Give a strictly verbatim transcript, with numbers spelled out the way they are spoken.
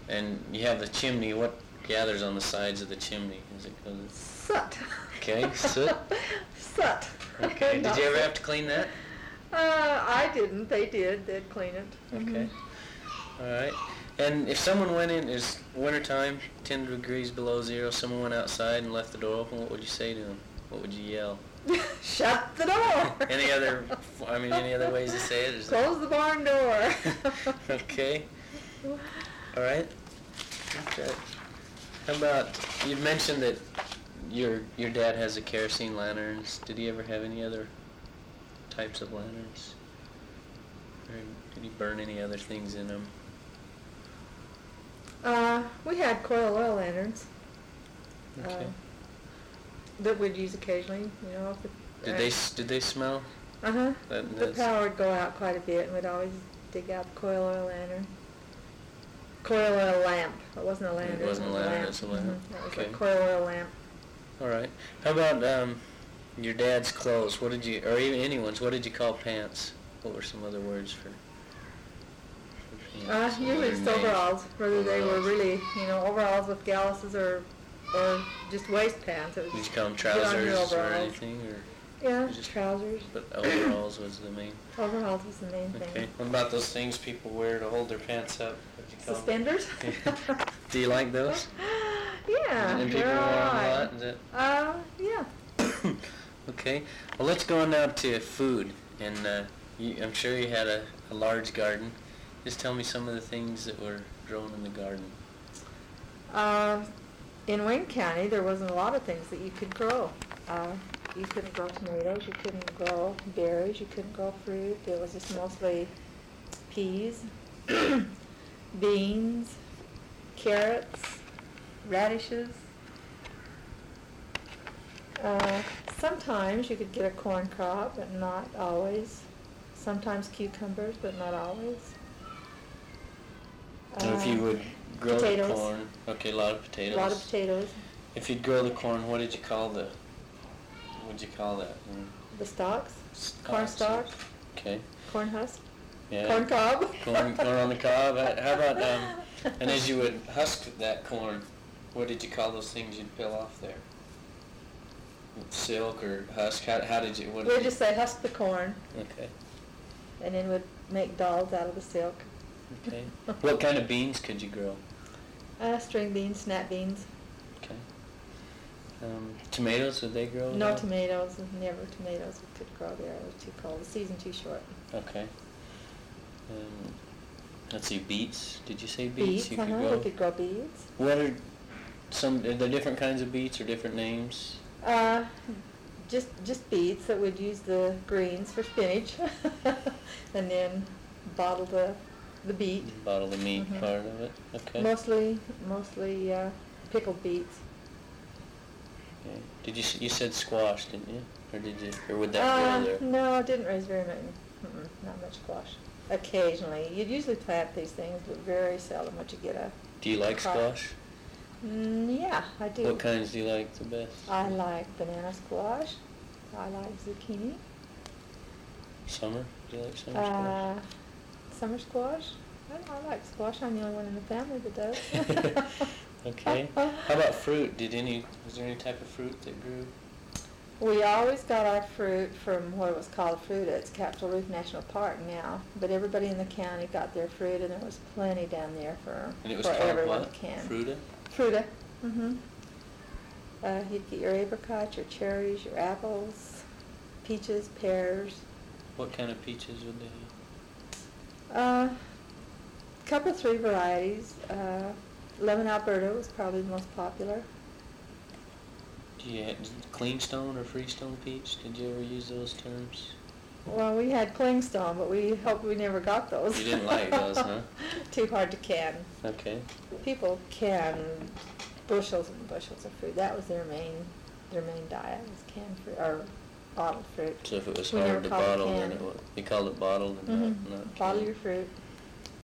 And you have the chimney. What gathers on the sides of the chimney? Is it cause it's... Soot. Okay, soot. Soot. Okay. Did you ever have to clean that? Uh, I didn't. They did. They'd clean it. Okay. Mm-hmm. All right. And if someone went in, it's wintertime, ten degrees below zero, someone went outside and left the door open, what would you say to them? What would you yell? Shut the door. Any other, I mean, any other ways to say it? Is Close the barn door. Okay. All right. Okay. How about, you mentioned that your your dad has the kerosene lanterns. Did he ever have any other types of lanterns? Or did he burn any other things in them? Uh, we had coil oil lanterns. Okay. Uh, that we'd use occasionally, you know. If it, Did uh, they s- did they smell? Uh-huh. That- The that's- power would go out quite a bit, and we'd always dig out the coil oil lantern. Coil oil lamp. It wasn't a lantern. It wasn't a was lantern, it's a lamp. Mhm. That was Okay. a coil oil lamp. All right. How about um, your dad's clothes? What did you, or even anyone's? What did you call pants? What were some other words for? for Uh, pants? usually Other it's names? overalls, whether they were Overalls. really, you know, overalls with galluses or or just waist pants. It was Did you call them get on your trousers or overalls. anything, or Yeah, just- trousers. but overalls was the main? Overalls was the main Okay. thing. What about those things people wear to hold their pants up? What do you call Suspenders? them? Do you like those? Yeah, And people they're wear them a alright. lot. Is that Uh, yeah. okay? Well, let's go on now to food, and uh, you, I'm sure you had a, a large garden. Just tell me some of the things that were grown in the garden. Uh, in Wayne County, there wasn't a lot of things that you could grow. Uh, you couldn't grow tomatoes, you couldn't grow berries, you couldn't grow fruit. It was just mostly peas, beans, carrots, radishes. Uh, sometimes you could get a corn crop, but not always. Sometimes cucumbers, but not always. And if you Uh, would grow potatoes. the corn, okay, a lot of potatoes. A lot of potatoes. If you'd grow the corn, what did you call the? What did you call that? Mm, The stalks, stalks. corn stalks, Okay. corn husk, Yeah. corn cob. Corn, corn on the cob. Uh, How about um? And as you would husk that corn, what did you call those things you'd peel off there? Silk or husk? How, how did you? What did We'd you- just say husk the corn, Okay. and then we'd make dolls out of the silk. Okay. What kind of beans could you grow? Uh, string beans, snap beans. Okay. Um, tomatoes, would they grow? No there? tomatoes, never tomatoes we could grow there. It was too cold. The season too short. Okay. Um, let's see, beets. Did you say beets? Beets, you could uh-huh. grow? We could grow beets. What are some? Are there different kinds of beets or different names? Uh, just just beets that would use the greens for spinach, and then bottle the the beet. Bottle the meat Mhm. part of it. Okay. Mostly mostly uh, pickled beets. Okay. Did you s- you said squash, didn't you? Or did you? Or would that Uh, grow there? no, it didn't raise very many. Mm-mm, not much squash. Occasionally, you'd usually plant these things, but very seldom would you get a. Do you like crop. squash? Mm, yeah, I do. What kinds do you like the best? I like banana squash. I like zucchini. Summer? Do you like summer squash? Uh, summer squash. I, I like squash. I'm the only one in the family that does. Okay. How about fruit? Did any? Was there any type of fruit that grew? We always got our fruit from what was called Fruita. It's Capitol Reef National Park now. But everybody in the county got their fruit, and there was plenty down there for, And it was for called everyone what? to can. Fruita? Fruita. Mm-hmm. Uh, you'd get your apricots, your cherries, your apples, peaches, pears. What kind of peaches would they have? Uh, couple, three varieties. Uh, Lemon Alberta was probably the most popular. Do you have Cleanstone or Freestone peach? Did you ever use those terms? Well, we had Clingstone, but we hoped we never got those. You didn't like those, huh? Too hard to can. Okay. People can bushels and bushels of fruit. That was their main, their main diet was canned fruit or bottled fruit. So if it was We never hard to called it bottle, then canned. it would. You called it bottled and Mm-hmm. not, not Bottle canned. your fruit.